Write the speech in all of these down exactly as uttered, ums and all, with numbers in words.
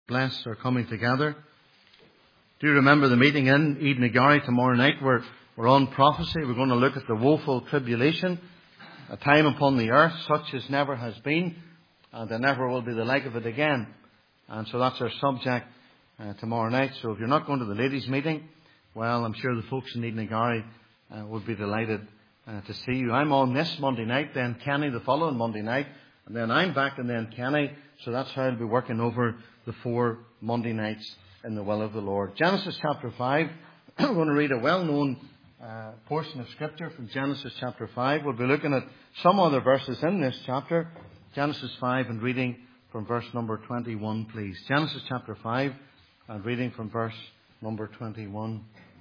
bless our coming together. Do you remember the meeting in Eden Agari tomorrow night? We're, we're on prophecy. We're going to look at the woeful tribulation, a time upon the earth such as never has been, and there never will be the like of it again. And so that's our subject uh, tomorrow night. So if you're not going to the ladies' meeting, well, I'm sure the folks in Eden Agari uh, would be delighted uh, to see you. I'm on this Monday night, then Kenny the following Monday night, and then I'm back and then Kenny. So that's how I'll be working over the four Monday nights in the will of the Lord. Genesis chapter five. We're going to read a well-known uh, portion of Scripture from Genesis chapter five. We'll be looking at some other verses in this chapter. Genesis five and reading from verse number twenty-one, please. Genesis chapter five and reading from verse number twenty-one.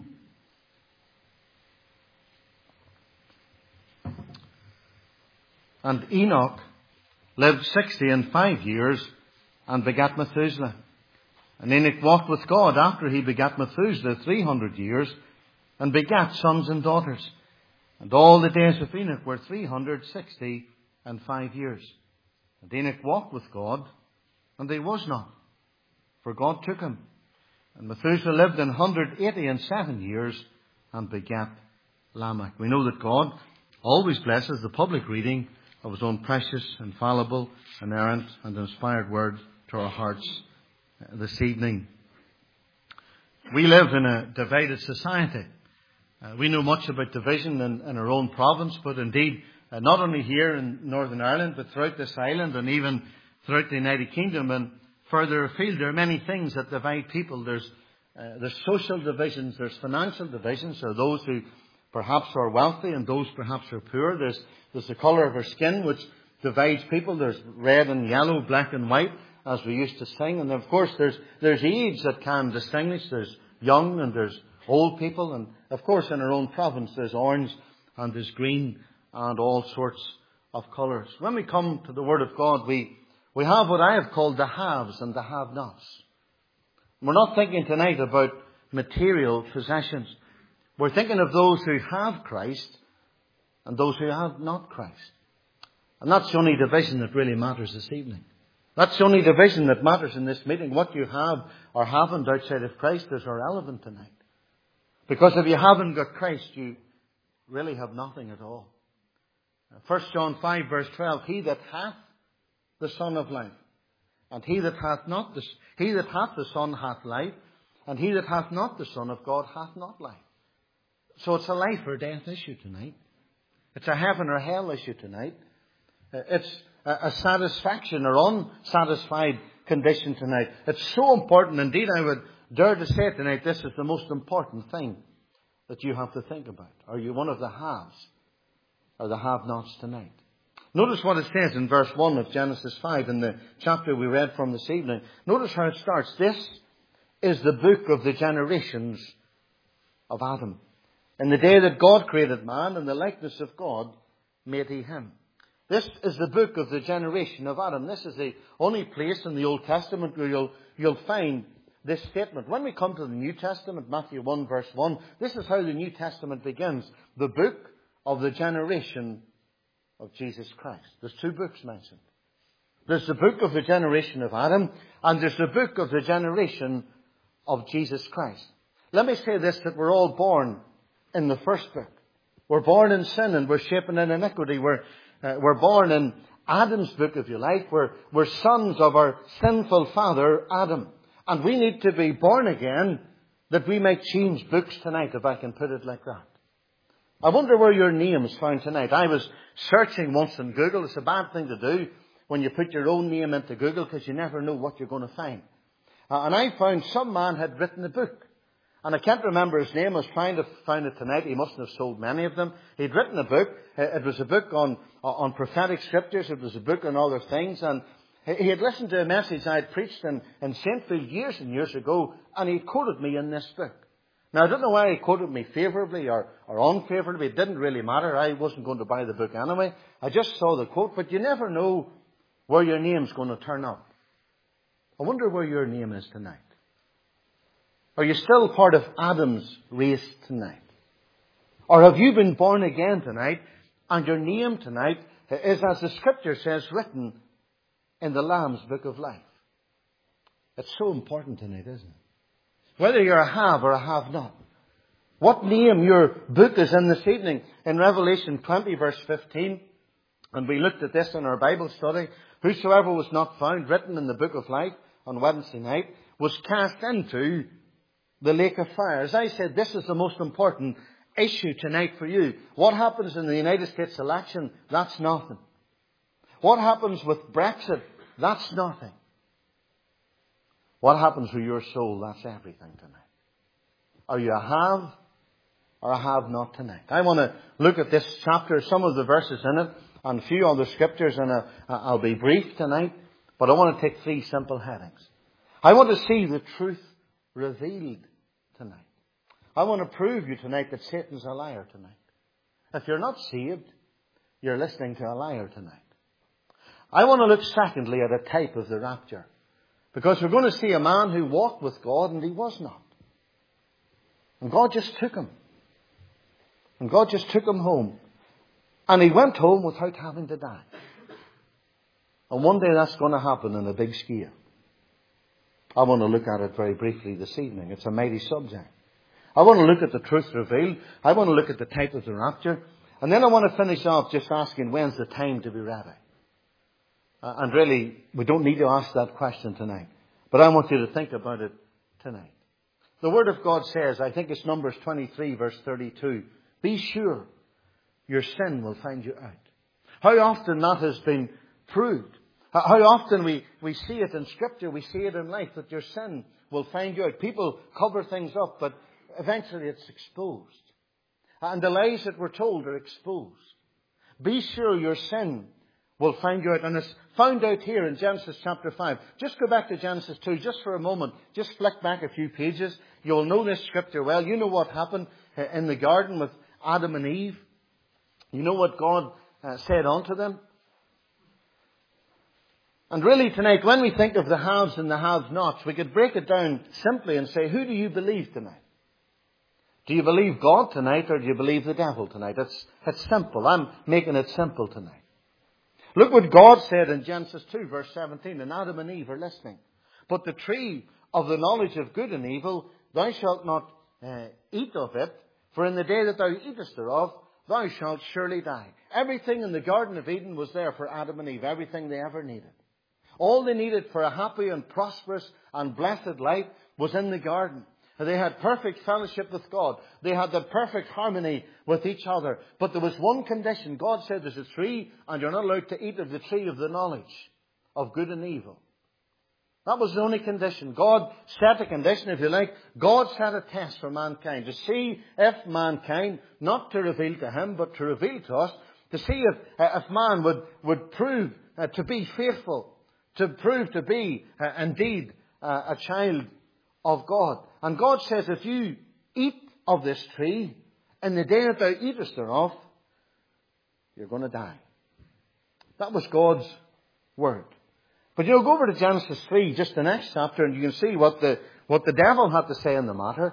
And Enoch lived sixty and five years and begat Methuselah. And Enoch walked with God after he begat Methuselah three hundred years and begat sons and daughters. And all the days of Enoch were three hundred sixty and five years. And Enoch walked with God, and he was not, for God took him. And Methuselah lived an hundred eighty and seven years and begat Lamech. We know that God always blesses the public reading of His own precious, infallible, inerrant and inspired word to our hearts this evening. We live in a divided society. Uh, we know much about division in, in our own province, but indeed uh, not only here in Northern Ireland, but throughout this island and even throughout the United Kingdom and further afield. There are many things that divide people. There's, uh, there's social divisions, there's financial divisions. There are those who perhaps are wealthy and those perhaps are poor. There's, there's the colour of our skin which divides people. There's red and yellow, black and white, as we used to sing. And of course there's, there's age that can distinguish. There's young and there's old people. And of course in our own province there's orange and there's green and all sorts of colours. When we come to the Word of God, we, we have what I have called the haves and the have-nots. We're not thinking tonight about material possessions. We're thinking of those who have Christ and those who have not Christ. And that's the only division that really matters this evening. That's the only division that matters in this meeting. What you have or haven't outside of Christ is irrelevant tonight. Because if you haven't got Christ, you really have nothing at all. First John five verse twelve, he that hath the Son of life, and he that hath not the, he that hath the Son hath life, and he that hath not the Son of God hath not life. So it's a life or death issue tonight. It's a heaven or hell issue tonight. It's a satisfaction or unsatisfied condition tonight. It's so important. Indeed, I would dare to say tonight, this is the most important thing that you have to think about. Are you one of the haves or the have-nots tonight? Notice what it says in verse one of Genesis five in the chapter we read from this evening. Notice how it starts. This is the book of the generations of Adam. In the day that God created man, in the likeness of God made he him. This is the book of the generation of Adam. This is the only place in the Old Testament where you'll, you'll find this statement. When we come to the New Testament, Matthew one verse one, this is how the New Testament begins. The book of the generation of Jesus Christ. There's two books mentioned. There's the book of the generation of Adam, and there's the book of the generation of Jesus Christ. Let me say this, that we're all born in the first book. We're born in sin and we're shapen in iniquity. We're, uh, we're born in Adam's book, if you like. We're, we're sons of our sinful father, Adam. And we need to be born again that we might change books tonight, if I can put it like that. I wonder where your name is found tonight. I was searching once in Google. It's a bad thing to do when you put your own name into Google because you never know what you're going to find. Uh, and I found some man had written a book. And I can't remember his name. I was trying to find it tonight. He mustn't have sold many of them. He'd written a book. It was a book on, on prophetic scriptures. It was a book on other things. And he had listened to a message I had preached in, in Saintfield years and years ago. And he quoted me in this book. Now, I don't know why he quoted me favourably or, or unfavourably. It didn't really matter. I wasn't going to buy the book anyway. I just saw the quote. But you never know where your name's going to turn up. I wonder where your name is tonight. Are you still part of Adam's race tonight? Or have you been born again tonight and your name tonight is, as the Scripture says, written in the Lamb's Book of Life? It's so important tonight, isn't it? Whether you're a have or a have not. What name your book is in this evening. In Revelation twenty verse fifteen, and we looked at this in our Bible study, whosoever was not found written in the book of life on Wednesday night was cast into the lake of fire. As I said, this is the most important issue tonight for you. What happens in the United States election? That's nothing. What happens with Brexit? That's nothing. What happens with your soul? That's everything tonight. Are you a have or a have not tonight? I want to look at this chapter, some of the verses in it, and a few other scriptures, and I'll be brief tonight, but I want to take three simple headings. I want to see the truth revealed tonight. I want to prove you tonight that Satan's a liar tonight. If you're not saved, you're listening to a liar tonight. I want to look secondly at a type of the rapture. Because we're going to see a man who walked with God and he was not. And God just took him. And God just took him home. And he went home without having to die. And one day that's going to happen in a big scale. I want to look at it very briefly this evening. It's a mighty subject. I want to look at the truth revealed. I want to look at the type of the rapture. And then I want to finish off just asking, when's the time to be ready? Uh, and really, we don't need to ask that question tonight. But I want you to think about it tonight. The Word of God says, I think it's Numbers twenty-three verse thirty-two, be sure your sin will find you out. How often that has been proved. How often we, we see it in Scripture, we see it in life, that your sin will find you out. People cover things up, but eventually it's exposed. And the lies that we're told are exposed. Be sure your sin will find you out. And it's found out here in Genesis chapter five. Just go back to Genesis two, just for a moment. Just flick back a few pages. You'll know this Scripture well. You know what happened in the garden with Adam and Eve. You know what God uh, said unto them. And really tonight, when we think of the haves and the have-nots, we could break it down simply and say, who do you believe tonight? Do you believe God tonight, or do you believe the devil tonight? It's, it's simple. I'm making it simple tonight. Look what God said in Genesis two verse seventeen, and Adam and Eve are listening. But the tree of the knowledge of good and evil, thou shalt not uh, eat of it, for in the day that thou eatest thereof, thou shalt surely die. Everything in the Garden of Eden was there for Adam and Eve, everything they ever needed. All they needed for a happy and prosperous and blessed life was in the garden. They had perfect fellowship with God. They had the perfect harmony with each other. But there was one condition. God said there's a tree and you're not allowed to eat of the tree of the knowledge of good and evil. That was the only condition. God set a condition, if you like. God set a test for mankind to see if mankind, not to reveal to him, but to reveal to us, to see if, uh, if man would, would prove uh, to be faithful, to prove to be uh, indeed uh, a child of God. And God says, if you eat of this tree, in the day that thou eatest thereof, you're going to die. That was God's word. But you'll go over to Genesis three, just the next chapter, and you can see what the, what the devil had to say in the matter.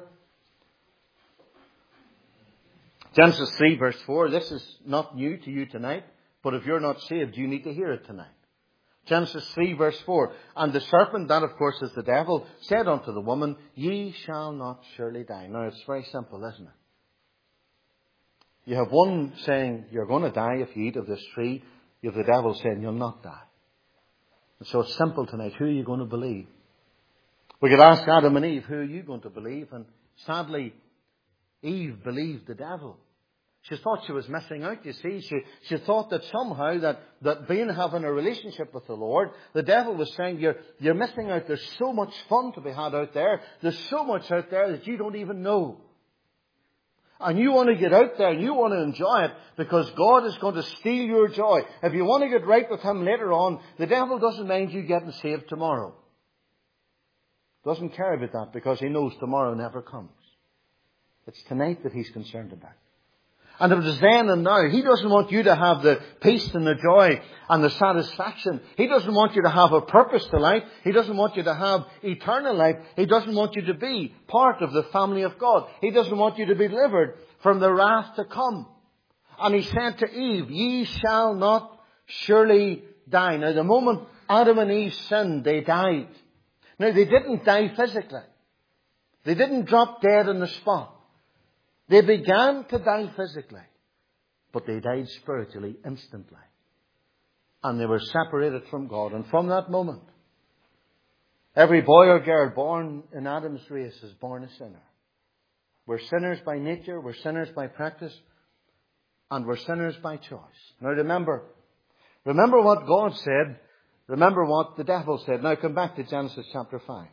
Genesis three verse four, this is not new to you tonight, but if you're not saved, you need to hear it tonight. Genesis three verse four. And the serpent, that of course is the devil, said unto the woman, ye shall not surely die. Now it's very simple, isn't it? You have one saying you're going to die if you eat of this tree. You have the devil saying you'll not die. And so it's simple tonight. Who are you going to believe? We could ask Adam and Eve, who are you going to believe? And sadly, Eve believed the devil. She thought she was missing out, you see. She, she thought that somehow that, that being having a relationship with the Lord, the devil was saying, you're, you're missing out. There's so much fun to be had out there. There's so much out there that you don't even know. And you want to get out there and you want to enjoy it because God is going to steal your joy. If you want to get right with Him later on, the devil doesn't mind you getting saved tomorrow. Doesn't care about that because he knows tomorrow never comes. It's tonight that he's concerned about. And if it's then and now, he doesn't want you to have the peace and the joy and the satisfaction. He doesn't want you to have a purpose to life. He doesn't want you to have eternal life. He doesn't want you to be part of the family of God. He doesn't want you to be delivered from the wrath to come. And he said to Eve, ye shall not surely die. Now the moment Adam and Eve sinned, they died. Now, they didn't die physically. They didn't drop dead on the spot. They began to die physically, but they died spiritually instantly. And they were separated from God. And from that moment, every boy or girl born in Adam's race is born a sinner. We're sinners by nature, we're sinners by practice, and we're sinners by choice. Now remember, remember what God said, remember what the devil said. Now come back to Genesis chapter five.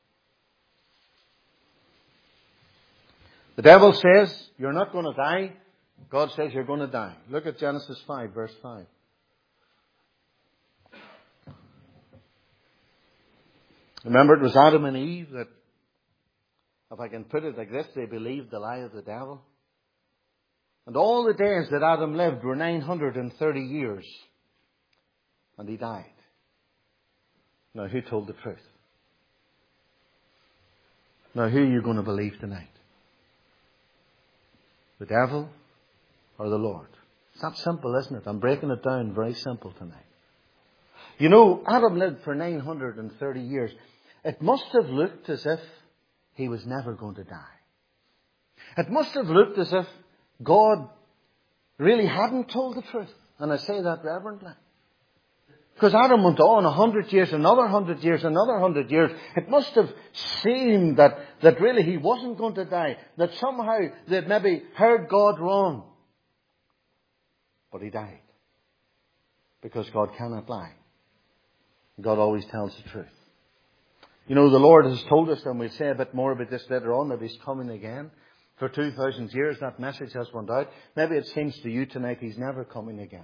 The devil says, you're not going to die. God says you're going to die. Look at Genesis five, verse five. Remember, it was Adam and Eve that, if I can put it like this, they believed the lie of the devil. And all the days that Adam lived were nine hundred thirty years. And he died. Now, who told the truth? Now, who are you going to believe tonight? The devil or the Lord? It's that simple, isn't it? I'm breaking it down very simple tonight. You know, Adam lived for nine hundred thirty years. It must have looked as if he was never going to die. It must have looked as if God really hadn't told the truth. And I say that reverently. Because Adam went on a hundred years, another hundred years, another hundred years. It must have seemed that, that really he wasn't going to die. That somehow they'd maybe heard God wrong. But he died. Because God cannot lie. God always tells the truth. You know, the Lord has told us, and we'll say a bit more about this later on, that He's coming again. For two thousand years that message has went out. Maybe it seems to you tonight He's never coming again.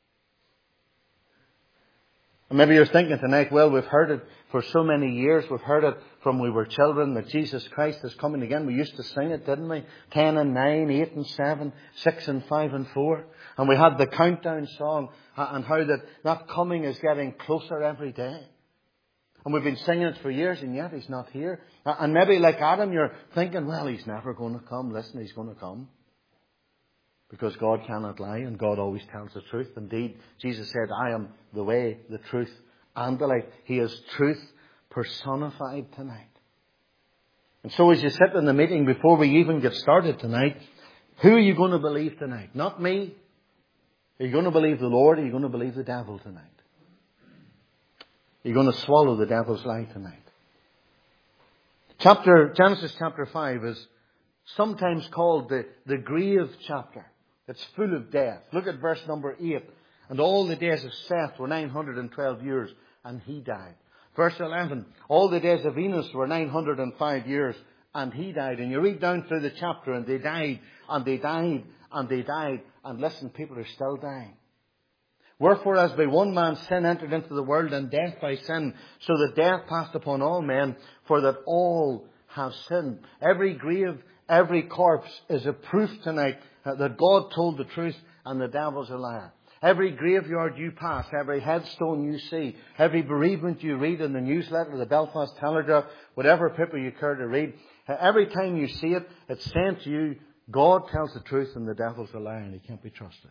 And maybe you're thinking tonight, well, we've heard it for so many years. We've heard it from we were children that Jesus Christ is coming again. We used to sing it, didn't we? Ten and nine, eight and seven, six and five and four. And we had the countdown song and how that, that coming is getting closer every day. And we've been singing it for years and yet He's not here. And maybe like Adam, you're thinking, well, He's never going to come. Listen, He's going to come. Because God cannot lie and God always tells the truth. Indeed, Jesus said, I am the way, the truth, and the life. He is truth personified tonight. And so as you sit in the meeting, before we even get started tonight, who are you going to believe tonight? Not me. Are you going to believe the Lord or are you going to believe the devil tonight? Are you going to swallow the devil's lie tonight? Chapter, Genesis chapter five is sometimes called the, the grave chapter. It's full of death. Look at verse number eight. And all the days of Seth were nine hundred twelve years, and he died. Verse eleven. All the days of Enos were nine hundred five years, and he died. And you read down through the chapter, and they died, and they died, and they died. And listen, people are still dying. Wherefore, as by one man sin entered into the world, and death by sin, so that death passed upon all men, for that all have sinned. Every grave, every corpse is a proof tonight that God told the truth and the devil's a liar. Every graveyard you pass, every headstone you see, every bereavement you read in the newsletter, the Belfast Telegraph, whatever paper you care to read, every time you see it, it's saying to you, God tells the truth and the devil's a liar and he can't be trusted.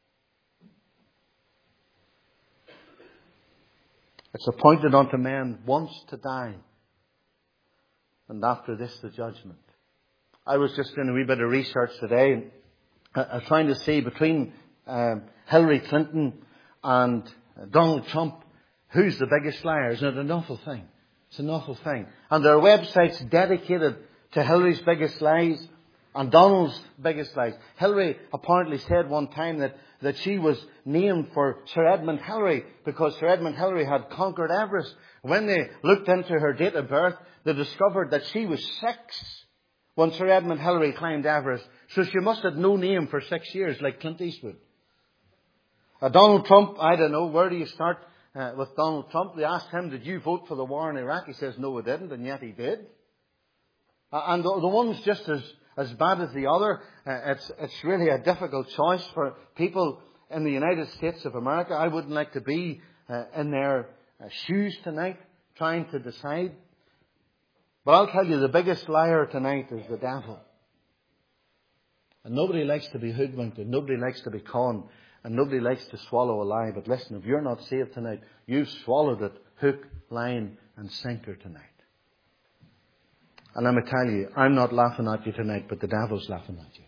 It's appointed unto men once to die, and after this the judgment. I was just doing a wee bit of research today, uh, trying to see between um, Hillary Clinton and Donald Trump, who's the biggest liar. Isn't it an awful thing? It's an awful thing. And there are websites dedicated to Hillary's biggest lies and Donald's biggest lies. Hillary apparently said one time that, that she was named for Sir Edmund Hillary because Sir Edmund Hillary had conquered Everest. When they looked into her date of birth, they discovered that she was six when Sir Edmund Hillary climbed Everest. So she must have no name for six years like Clint Eastwood. Uh, Donald Trump, I don't know, where do you start uh, with Donald Trump? They asked him, did you vote for the war in Iraq? He says, no, I didn't, and yet he did. Uh, and the, the one's just as, as bad as the other. Uh, it's, it's really a difficult choice for people in the United States of America. I wouldn't like to be uh, in their uh, shoes tonight, trying to decide. But I'll tell you, the biggest liar tonight is the devil. And nobody likes to be hoodwinked, and nobody likes to be conned, and nobody likes to swallow a lie. But listen, if you're not saved tonight, you've swallowed it hook, line, and sinker tonight. And let me tell you, I'm not laughing at you tonight, but the devil's laughing at you.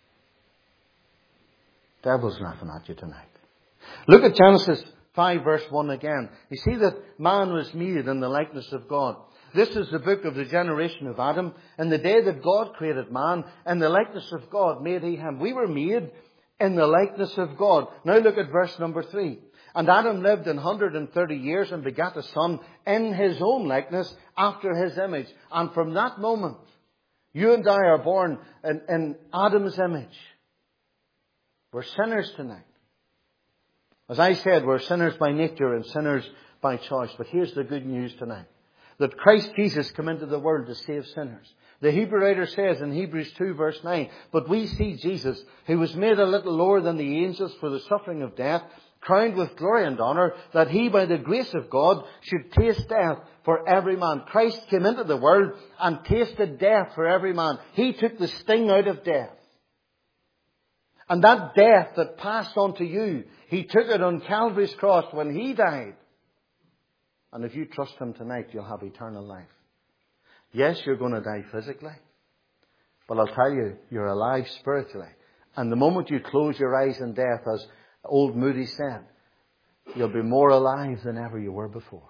The devil's laughing at you tonight. Look at Genesis five verse one again. You see that man was made in the likeness of God. This is the book of the generation of Adam. In the day that God created man, in the likeness of God made he him. We were made in the likeness of God. Now look at verse number three. And Adam lived an hundred and thirty years and begat a son in his own likeness after his image. And from that moment, you and I are born in, in Adam's image. We're sinners tonight. As I said, we're sinners by nature and sinners by choice. But here's the good news tonight. That Christ Jesus came into the world to save sinners. The Hebrew writer says in Hebrews two verse nine, but we see Jesus, who was made a little lower than the angels for the suffering of death, crowned with glory and honour, that he by the grace of God should taste death for every man. Christ came into the world and tasted death for every man. He took the sting out of death. And that death that passed on to you, he took it on Calvary's cross when he died. And if you trust him tonight, you'll have eternal life. Yes, you're going to die physically. But I'll tell you, you're alive spiritually. And the moment you close your eyes in death, as old Moody said, you'll be more alive than ever you were before.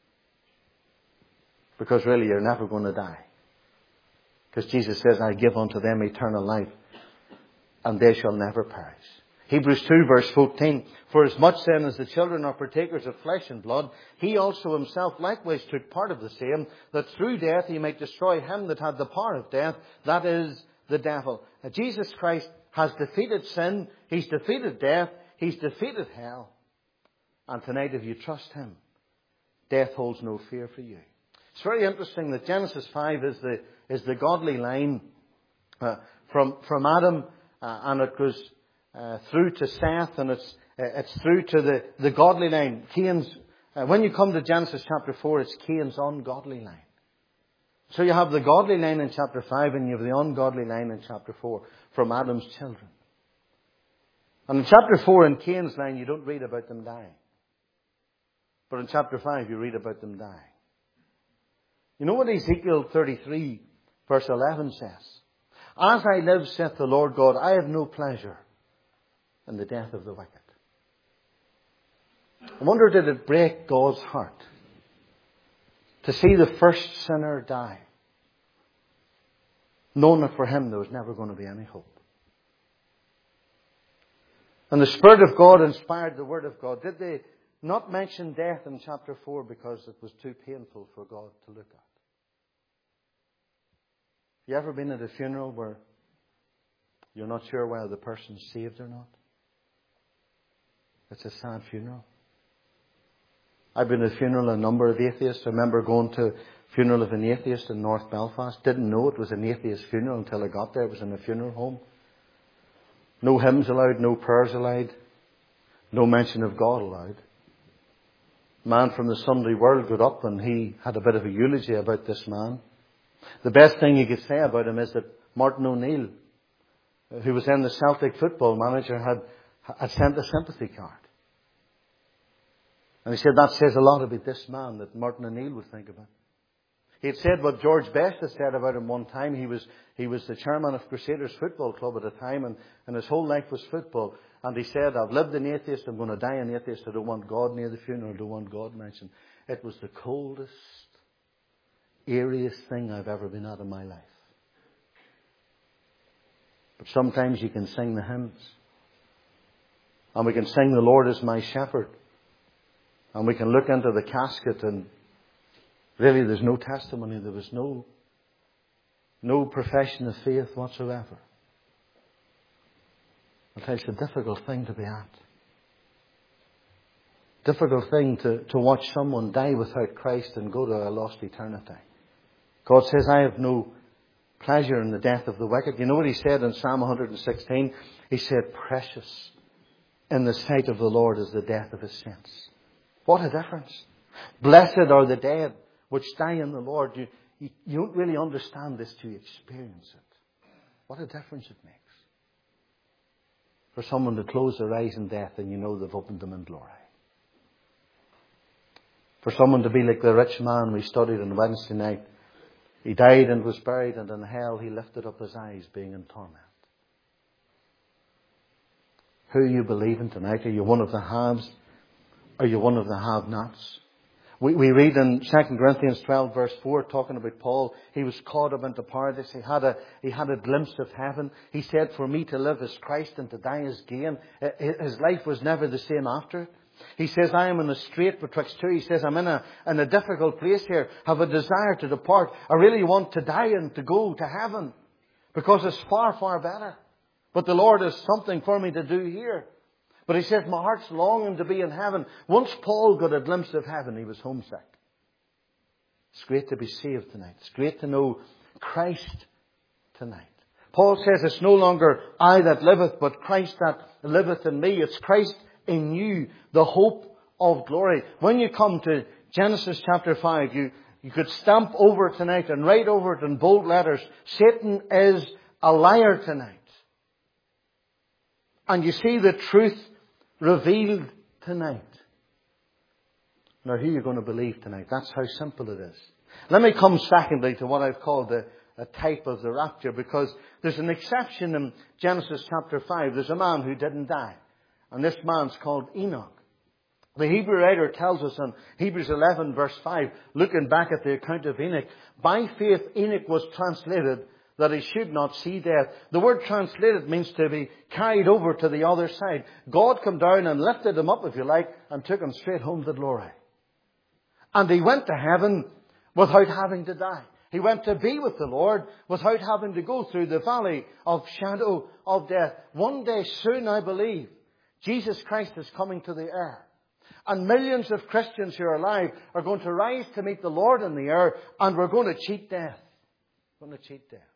Because really, you're never going to die. Because Jesus says, I give unto them eternal life, and they shall never perish. Hebrews two verse fourteen, for as much then as the children are partakers of flesh and blood, he also himself likewise took part of the same, that through death he might destroy him that had the power of death, that is, the devil. Now, Jesus Christ has defeated sin, he's defeated death, he's defeated hell. And tonight, if you trust him, death holds no fear for you. It's very interesting that Genesis five is the, is the godly line uh, from, from Adam, uh, and it goes Uh, through to Seth, and it's uh, it's through to the, the godly line. Cain's, uh, when you come to Genesis chapter four, it's Cain's ungodly line. So you have the godly line in chapter five, and you have the ungodly line in chapter four from Adam's children. And in chapter four, in Cain's line, you don't read about them dying. But in chapter five, you read about them dying. You know what Ezekiel thirty-three verse eleven says? As I live, saith the Lord God, I have no pleasure in the death of the wicked. I wonder, did it break God's heart to see the first sinner die, knowing that for him there was never going to be any hope? And the Spirit of God inspired the Word of God. Did they not mention death in chapter four because it was too painful for God to look at? You ever been at a funeral where you're not sure whether the person's saved or not? It's a sad funeral. I've been at a funeral of a number of atheists. I remember going to a funeral of an atheist in North Belfast. Didn't know it was an atheist funeral until I got there. It was in a funeral home. No hymns allowed, no prayers allowed, no mention of God allowed. A man from the Sunday World got up and he had a bit of a eulogy about this man. The best thing he could say about him is that Martin O'Neill, who was then the Celtic football manager, had had sent a sympathy card. And he said that says a lot about this man that Martin O'Neill would think about. He had said what George Best had said about him one time. He was he was the chairman of Crusaders Football Club at the time, and, and his whole life was football. And he said, I've lived an atheist, I'm going to die an atheist, I don't want God near the funeral, I don't want God mentioned. It was the coldest, eeriest thing I've ever been at in my life. But sometimes you can sing the hymns. And we can sing, the Lord is my shepherd. And we can look into the casket and really there's no testimony. There was no, no profession of faith whatsoever. I'll tell you, it's a difficult thing to be at. Difficult thing to, to watch someone die without Christ and go to a lost eternity. God says, I have no pleasure in the death of the wicked. You know what he said in Psalm one sixteen? He said, precious in the sight of the Lord is the death of his saints. What a difference. Blessed are the dead which die in the Lord. You, you, you don't really understand this till you experience it. What a difference it makes. For someone to close their eyes in death and you know they've opened them in glory. For someone to be like the rich man we studied on Wednesday night. He died and was buried, and in hell he lifted up his eyes, being in torment. Who are you believing tonight? Are you one of the haves? Are you one of the have-nots? We, we read in Second Corinthians twelve verse four, talking about Paul, he was caught up into paradise. He had a, he had a glimpse of heaven. He said, for me to live is Christ and to die is gain. His life was never the same after it. He says, I am in a strait betwixt two. He says, I'm in a, in a difficult place here. Have a desire to depart. I really want to die and to go to heaven. Because it's far, far better. But the Lord has something for me to do here. But he says, my heart's longing to be in heaven. Once Paul got a glimpse of heaven, he was homesick. It's great to be saved tonight. It's great to know Christ tonight. Paul says, it's no longer I that liveth, but Christ that liveth in me. It's Christ in you, the hope of glory. When you come to Genesis chapter five, you, you could stamp over it tonight and write over it in bold letters, Satan is a liar tonight. And you see the truth revealed tonight. Now, who are you going to believe tonight? That's how simple it is. Let me come secondly to what I've called the, a type of the rapture, because there's an exception in Genesis chapter five. There's a man who didn't die. And this man's called Enoch. The Hebrew writer tells us in Hebrews eleven verse five, looking back at the account of Enoch, by faith Enoch was translated that he should not see death. The word translated means to be carried over to the other side. God came down and lifted him up, if you like, and took him straight home to glory. And he went to heaven without having to die. He went to be with the Lord without having to go through the valley of shadow of death. One day soon, I believe, Jesus Christ is coming to the air. And millions of Christians who are alive are going to rise to meet the Lord in the air, and we're going to cheat death. We're going to cheat death.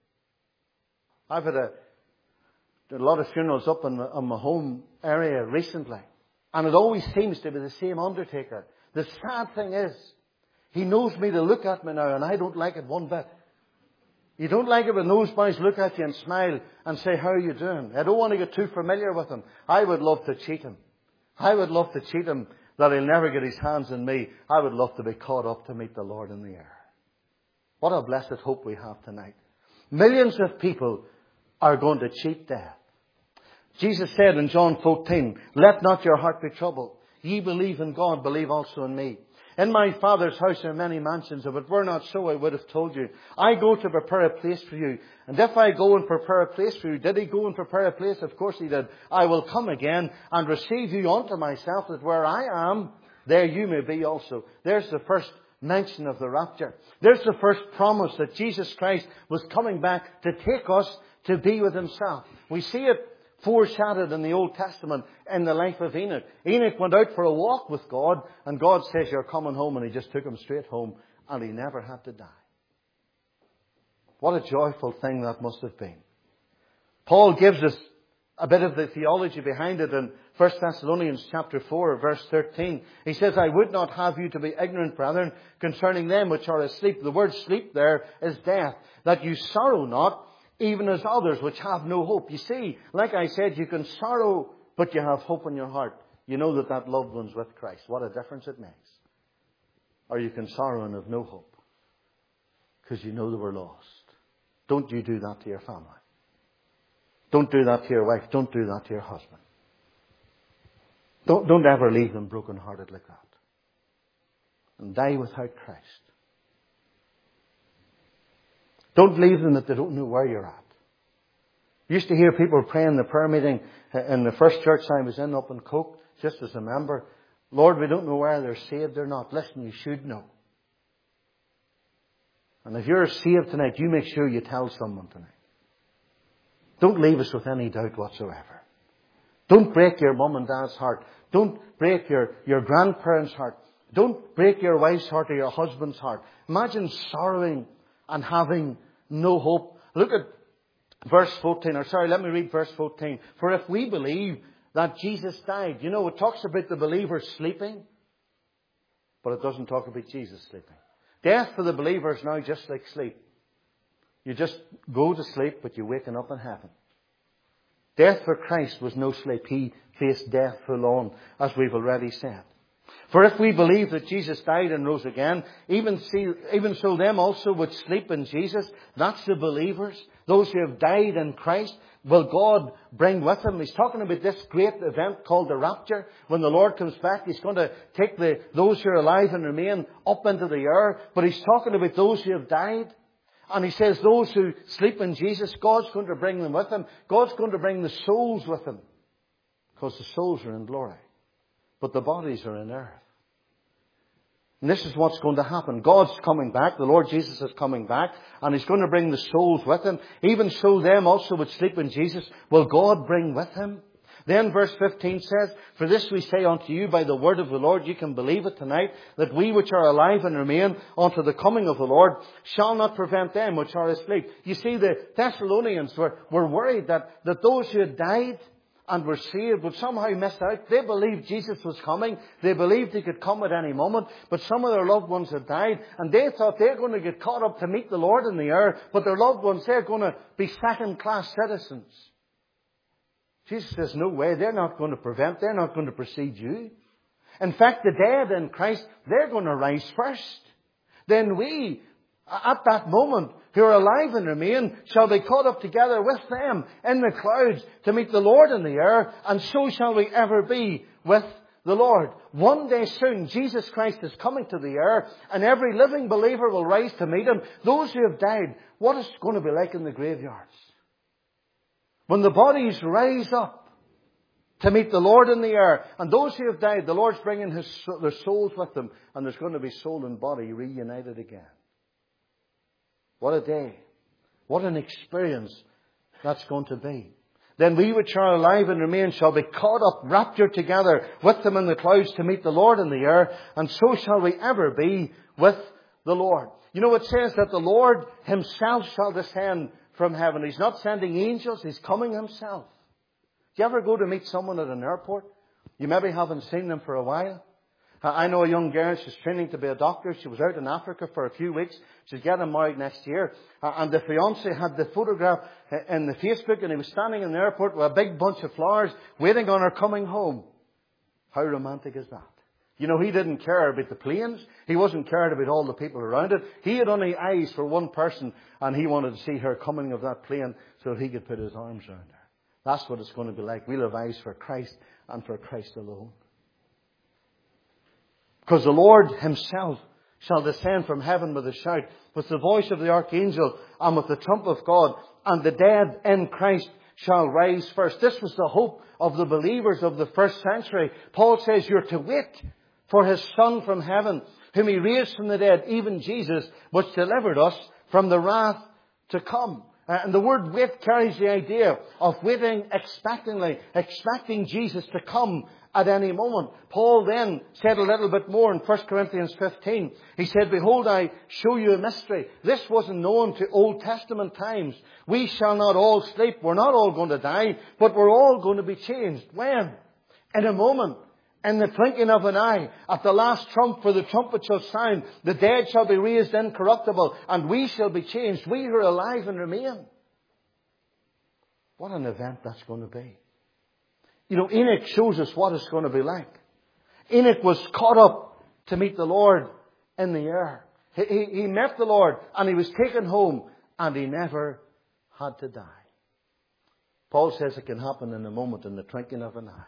I've had a, did a lot of funerals up in, in my home area recently. And it always seems to be the same undertaker. The sad thing is, he knows me to look at me now, and I don't like it one bit. You don't like it when those boys look at you and smile and say, how are you doing? I don't want to get too familiar with him. I would love to cheat him. I would love to cheat him that he'll never get his hands on me. I would love to be caught up to meet the Lord in the air. What a blessed hope we have tonight. Millions of people are going to cheat death. Jesus said in John fourteen, let not your heart be troubled. Ye believe in God, believe also in me. In my Father's house are many mansions. If it were not so, I would have told you. I go to prepare a place for you. And if I go and prepare a place for you, did he go and prepare a place? Of course he did. I will come again and receive you unto myself, that where I am, there you may be also. There's the first mention of the rapture. There's the first promise that Jesus Christ was coming back to take us to be with himself. We see it foreshadowed in the Old Testament in the life of Enoch. Enoch went out for a walk with God, and God says, you're coming home, and he just took him straight home, and he never had to die. What a joyful thing that must have been. Paul gives us a bit of the theology behind it in First Thessalonians chapter four, verse thirteen. He says, I would not have you to be ignorant, brethren, concerning them which are asleep. The word sleep there is death. That you sorrow not, even as others which have no hope. You see, like I said, you can sorrow, but you have hope in your heart. You know that that loved one's with Christ. What a difference it makes. Or you can sorrow and have no hope, because you know they were lost. Don't you do that to your family. Don't do that to your wife. Don't do that to your husband. Don't, don't ever leave them broken-hearted like that. And die without Christ. Don't leave them that they don't know where you're at. I used to hear people pray in the prayer meeting in the first church I was in up in Coke, just as a member. Lord, we don't know whether they're saved or not. Listen, you should know. And if you're saved tonight, you make sure you tell someone tonight. Don't leave us with any doubt whatsoever. Don't break your mum and dad's heart. Don't break your, your grandparents' heart. Don't break your wife's heart or your husband's heart. Imagine sorrowing and having no hope. Look at verse fourteen. Or sorry, let me read verse fourteen. For if we believe that Jesus died. You know, it talks about the believer sleeping, but it doesn't talk about Jesus sleeping. Death for the believer is now just like sleep. You just go to sleep, but you're waking up in heaven. Death for Christ was no sleep. He faced death full on, as we've already said. For if we believe that Jesus died and rose again, even, see, even so them also which sleep in Jesus, that's the believers, those who have died in Christ, will God bring with Him. He's talking about this great event called the rapture. When the Lord comes back, He's going to take the, those who are alive and remain up into the air. But He's talking about those who have died. And He says those who sleep in Jesus, God's going to bring them with Him. God's going to bring the souls with Him. Because the souls are in glory. But the bodies are in earth. And this is what's going to happen. God's coming back. The Lord Jesus is coming back. And He's going to bring the souls with Him. Even so them also which sleep in Jesus will God bring with Him. Then verse fifteen says, For this we say unto you by the word of the Lord, you can believe it tonight, that we which are alive and remain unto the coming of the Lord shall not prevent them which are asleep. You see, the Thessalonians were, were worried that, that those who had died and were saved would somehow miss out. They believed Jesus was coming. They believed He could come at any moment. But some of their loved ones had died. And they thought they're going to get caught up to meet the Lord in the air. But their loved ones, they're going to be second-class citizens. Jesus says, no way. They're not going to prevent. They're not going to precede you. In fact, the dead in Christ, they're going to rise first. Then we, at that moment, who are alive and remain, shall be caught up together with them in the clouds to meet the Lord in the air, and so shall we ever be with the Lord. One day soon, Jesus Christ is coming to the air, and every living believer will rise to meet Him. Those who have died, what is it going to be like in the graveyards? When the bodies rise up to meet the Lord in the air, and those who have died, the Lord's bringing his, their souls with them, and there's going to be soul and body reunited again. What a day. What an experience that's going to be. Then we which are alive and remain shall be caught up, raptured together with them in the clouds to meet the Lord in the air, and so shall we ever be with the Lord. You know, it says that the Lord Himself shall descend from heaven. He's not sending angels, He's coming Himself. Do you ever go to meet someone at an airport? You maybe haven't seen them for a while. I know a young girl, she's training to be a doctor. She was out in Africa for a few weeks. She's getting married next year. And the fiancé had the photograph in the Facebook, and he was standing in the airport with a big bunch of flowers waiting on her coming home. How romantic is that? You know, he didn't care about the planes. He wasn't cared about all the people around it. He had only eyes for one person, and he wanted to see her coming of that plane so he could put his arms around her. That's what it's going to be like. We'll have eyes for Christ and for Christ alone. Because the Lord Himself shall descend from heaven with a shout, with the voice of the archangel, and with the trump of God, and the dead in Christ shall rise first. This was the hope of the believers of the first century. Paul says you're to wait for His Son from heaven, whom He raised from the dead, even Jesus, which delivered us from the wrath to come. And the word wait carries the idea of waiting expectantly, expecting Jesus to come at any moment. Paul then said a little bit more in First Corinthians fifteen. He said, Behold, I show you a mystery. This wasn't known to Old Testament times. We shall not all sleep. We're not all going to die, but we're all going to be changed. When? In a moment. In the twinkling of an eye, at the last trump, for the trumpet shall sound, the dead shall be raised incorruptible, and we shall be changed. We who are alive and remain. What an event that's going to be. You know, Enoch shows us what it's going to be like. Enoch was caught up to meet the Lord in the air. He, he, he met the Lord, and he was taken home, and he never had to die. Paul says it can happen in a moment, in the twinkling of an eye.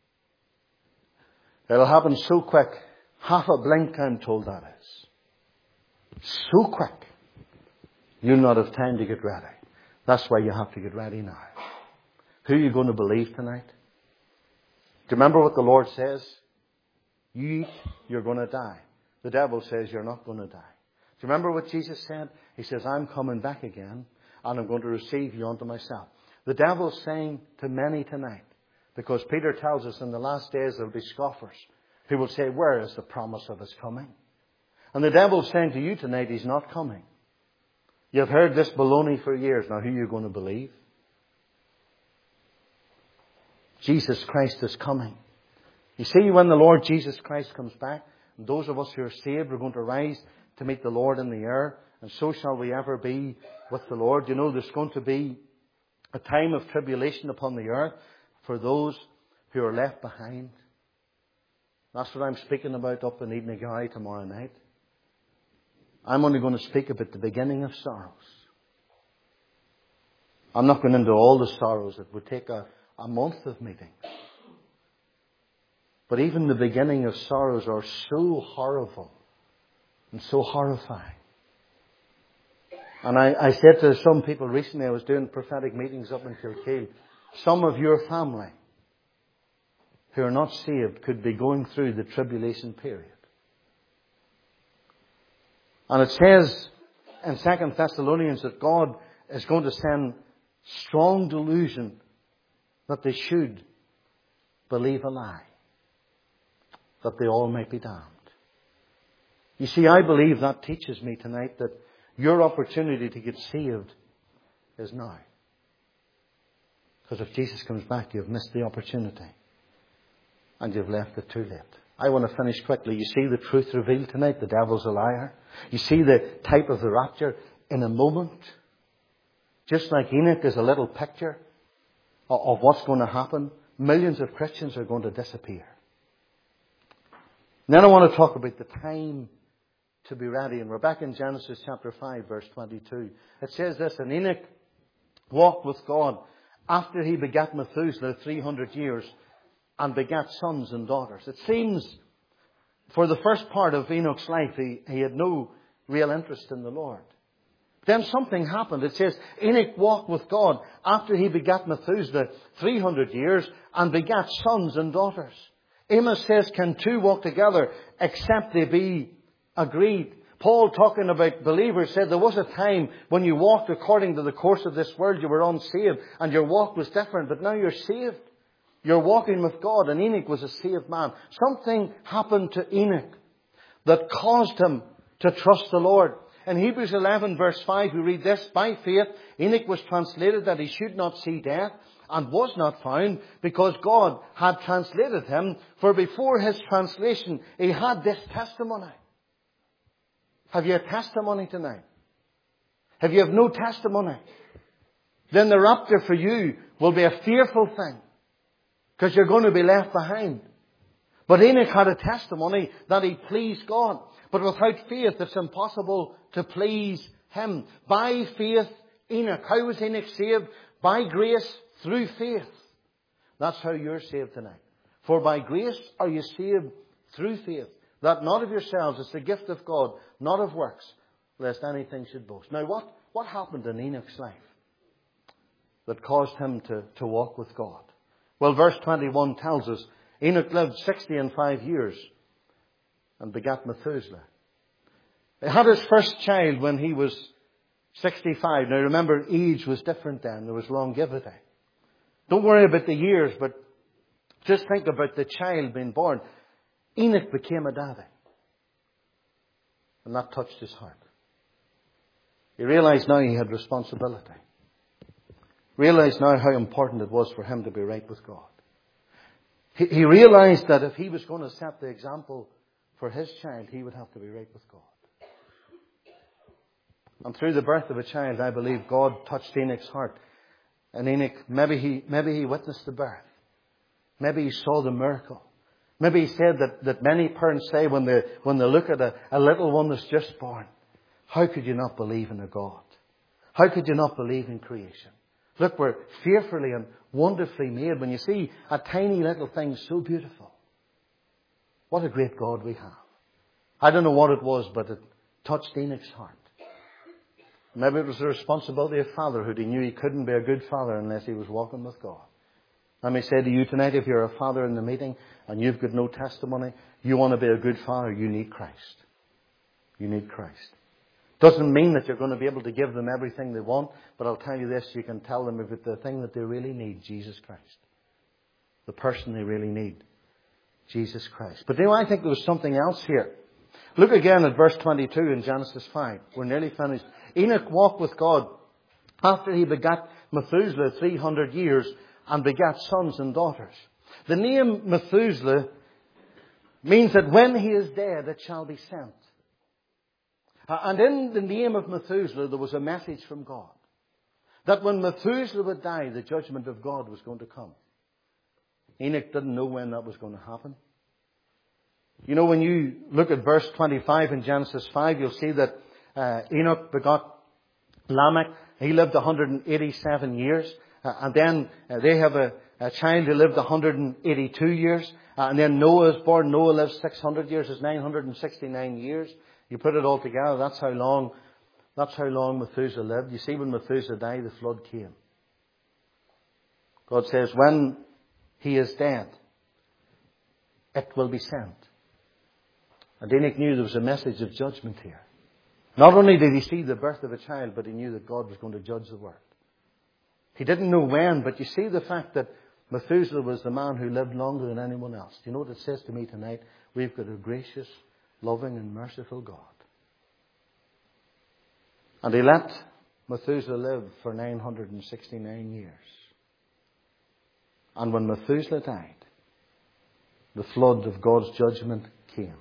It'll happen so quick. Half a blink, I'm told that is. So quick. You'll not have time to get ready. That's why you have to get ready now. Who are you going to believe tonight? Do you remember what the Lord says? You eat, you're going to die. The devil says you're not going to die. Do you remember what Jesus said? He says, I'm coming back again, and I'm going to receive you unto myself. The devil's saying to many tonight, because Peter tells us in the last days there will be scoffers who will say, where is the promise of His coming? And the devil's saying to you tonight, He's not coming. You've heard this baloney for years. Now who are you going to believe? Jesus Christ is coming. You see, when the Lord Jesus Christ comes back, and those of us who are saved are going to rise to meet the Lord in the air, and so shall we ever be with the Lord. You know, there's going to be a time of tribulation upon the earth for those who are left behind. That's what I'm speaking about up in Edenigari tomorrow night. I'm only going to speak about the beginning of sorrows. I'm not going into all the sorrows. It would take a, a month of meetings. But even the beginning of sorrows are so horrible and so horrifying. And I, I said to some people recently, I was doing prophetic meetings up in Kilkeel, some of your family who are not saved could be going through the tribulation period. And it says in Second Thessalonians that God is going to send strong delusion that they should believe a lie, that they all might be damned. You see, I believe that teaches me tonight that your opportunity to get saved is now. Because if Jesus comes back, you've missed the opportunity. And you've left it too late. I want to finish quickly. You see the truth revealed tonight. The devil's a liar. You see the type of the rapture in a moment. Just like Enoch is a little picture of what's going to happen. Millions of Christians are going to disappear. And then I want to talk about the time to be ready. And we're back in Genesis chapter five, verse twenty-two. It says this, and Enoch walked with God after he begat Methuselah three hundred years and begat sons and daughters. It seems for the first part of Enoch's life, he, he had no real interest in the Lord. Then something happened. It says, Enoch walked with God after he begat Methuselah three hundred years and begat sons and daughters. Amos says, can two walk together except they be agreed? Paul, talking about believers, said there was a time when you walked according to the course of this world, you were unsaved and your walk was different, but now you're saved. You're walking with God, and Enoch was a saved man. Something happened to Enoch that caused him to trust the Lord. In Hebrews eleven verse five we read this, by faith Enoch was translated that he should not see death, and was not found, because God had translated him. For before his translation he had this testimony. Have you a testimony tonight? Have you have no testimony? Then the rapture for you will be a fearful thing, because you're going to be left behind. But Enoch had a testimony that he pleased God. But without faith, it's impossible to please Him. By faith, Enoch. How was Enoch saved? By grace, through faith. That's how you're saved tonight. For by grace are you saved through faith. That not of yourselves, it's the gift of God, not of works, lest anything should boast. Now what, what happened in Enoch's life that caused him to, to walk with God? Well, verse twenty-one tells us, Enoch lived sixty and five years and begat Methuselah. He had his first child when he was sixty-five. Now remember, age was different then. There was longevity. Don't worry about the years, but just think about the child being born. Enoch became a daddy. And that touched his heart. He realized now he had responsibility. Realized now how important it was for him to be right with God. He, he realized that if he was going to set the example for his child, he would have to be right with God. And through the birth of a child, I believe God touched Enoch's heart. And Enoch, maybe he, maybe he witnessed the birth. Maybe he saw the miracle. Maybe he said that, that many parents say when they, when they look at a, a little one that's just born, how could you not believe in a God? How could you not believe in creation? Look, we're fearfully and wonderfully made. When you see a tiny little thing so beautiful, what a great God we have. I don't know what it was, but it touched Enoch's heart. Maybe it was the responsibility of fatherhood. He knew he couldn't be a good father unless he was walking with God. Let me say to you tonight, if you're a father in the meeting and you've got no testimony, you want to be a good father, you need Christ. You need Christ. Doesn't mean that you're going to be able to give them everything they want, but I'll tell you this, you can tell them about the thing that they really need, Jesus Christ. The person they really need, Jesus Christ. But you know, I think there was something else here. Look again at verse twenty-two in Genesis five. We're nearly finished. Enoch walked with God after he begat Methuselah three hundred years and begat sons and daughters. The name Methuselah means that when he is dead, it shall be sent. And in the name of Methuselah, there was a message from God. That when Methuselah would die, the judgment of God was going to come. Enoch didn't know when that was going to happen. You know, when you look at verse twenty-five in Genesis five, you'll see that uh, Enoch begot Lamech. He lived one hundred eighty-seven years. Uh, and then uh, they have a, a child who lived one hundred eighty-two years. Uh, and then Noah is born. Noah lived six hundred years. It's nine hundred sixty-nine years. You put it all together, that's how long, that's how long Methuselah lived. You see, when Methuselah died, the flood came. God says, when he is dead, it will be sent. And Enoch knew there was a message of judgment here. Not only did he see the birth of a child, but he knew that God was going to judge the world. He didn't know when, but you see the fact that Methuselah was the man who lived longer than anyone else. Do you know what it says to me tonight? We've got a gracious, loving and merciful God. And he let Methuselah live for nine hundred sixty-nine years. And when Methuselah died, the flood of God's judgment came.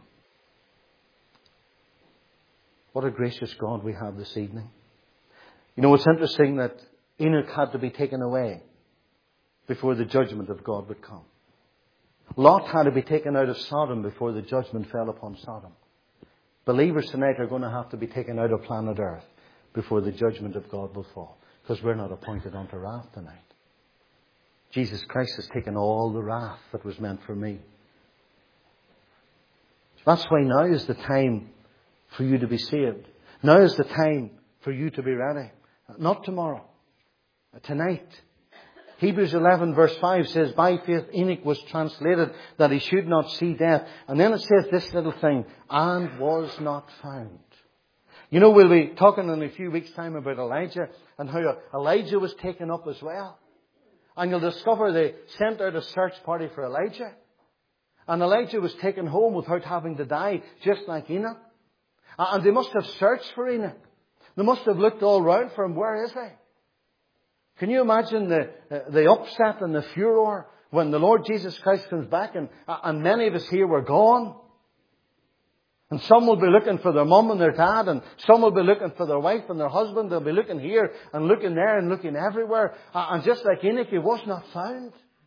What a gracious God we have this evening. You know, it's interesting that Enoch had to be taken away before the judgment of God would come. Lot had to be taken out of Sodom before the judgment fell upon Sodom. Believers tonight are going to have to be taken out of planet Earth before the judgment of God will fall. Because we're not appointed unto wrath tonight. Jesus Christ has taken all the wrath that was meant for me. That's why now is the time for you to be saved. Now is the time for you to be ready. Not tomorrow. Tonight. Hebrews eleven verse five says, by faith Enoch was translated that he should not see death. And then it says this little thing, and was not found. You know, we'll be talking in a few weeks' time about Elijah and how Elijah was taken up as well. And you'll discover they sent out a search party for Elijah. And Elijah was taken home without having to die, just like Enoch. And they must have searched for Enoch. They must have looked all round for him. Where is he? Can you imagine the uh, the upset and the furor when the Lord Jesus Christ comes back and, uh, and many of us here were gone? And some will be looking for their mum and their dad, and some will be looking for their wife and their husband. They'll be looking here and looking there and looking everywhere. Uh, and just like Enoch, he was not found.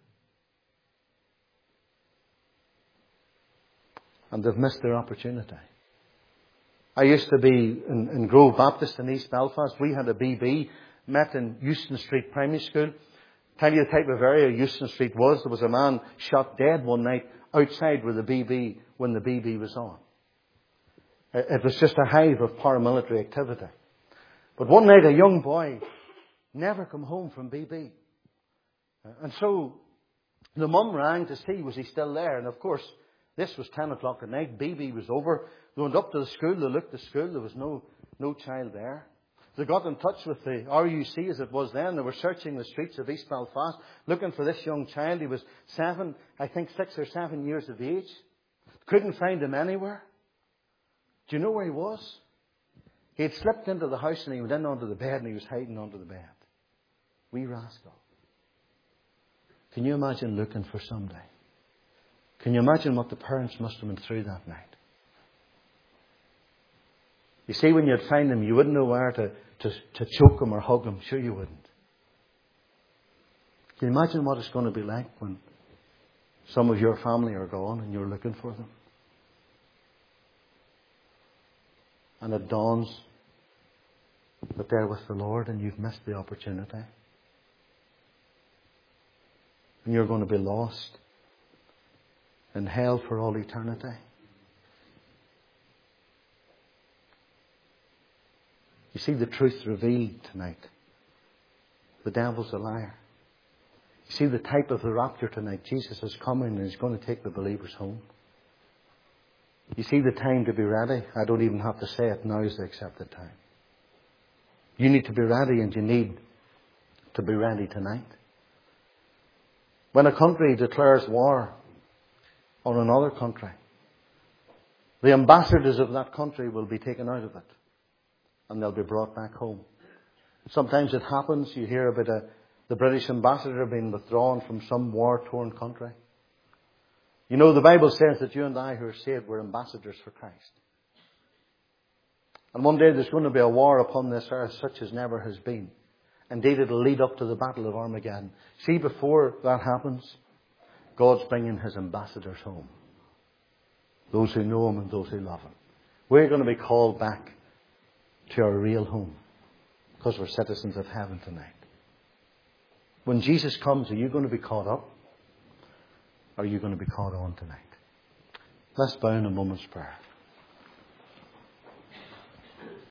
And they've missed their opportunity. I used to be in, in Grove Baptist in East Belfast. We had a B B, met in Euston Street Primary School. Tell you the type of area Euston Street was. There was a man shot dead one night outside with a B B when the B B was on. It was just a hive of paramilitary activity. But one night a young boy never come home from B B. And so the mum rang to see was he still there. And of course, this was ten o'clock at night. B B was over. They went up to the school. They looked at the school. There was no, no child there. They got in touch with the R U C as it was then. They were searching the streets of East Belfast looking for this young child. He was seven, I think six or seven years of age. Couldn't find him anywhere. Do you know where he was? He had slipped into the house and he went in onto the bed and he was hiding under the bed. Wee rascal. Can you imagine looking for somebody? Can you imagine what the parents must have been through that night? You see, when you'd find him, you wouldn't know where to, to, to choke him or hug him. Sure you wouldn't. Can you imagine what it's going to be like when some of your family are gone and you're looking for them? And it dawns that they're with the Lord and you've missed the opportunity. And you're going to be lost in hell for all eternity. You see the truth revealed tonight. The devil's a liar. You see the type of the rapture tonight. Jesus is coming and he's going to take the believers home. You see the time to be ready. I don't even have to say it. Now is the accepted time. You need to be ready and you need to be ready tonight. When a country declares war on another country, the ambassadors of that country will be taken out of it. And they'll be brought back home. Sometimes it happens, you hear about a, the British ambassador being withdrawn from some war-torn country. You know, the Bible says that you and I who are saved, we're ambassadors for Christ. And one day there's going to be a war upon this earth such as never has been. Indeed, it'll lead up to the Battle of Armageddon. See, before that happens, God's bringing his ambassadors home. those who know Him and those who love Him. We're going to be called back to our real home because we're citizens of heaven tonight. When Jesus comes, are you going to be caught up? Or are you going to be caught on tonight? Let's bow in a moment's prayer.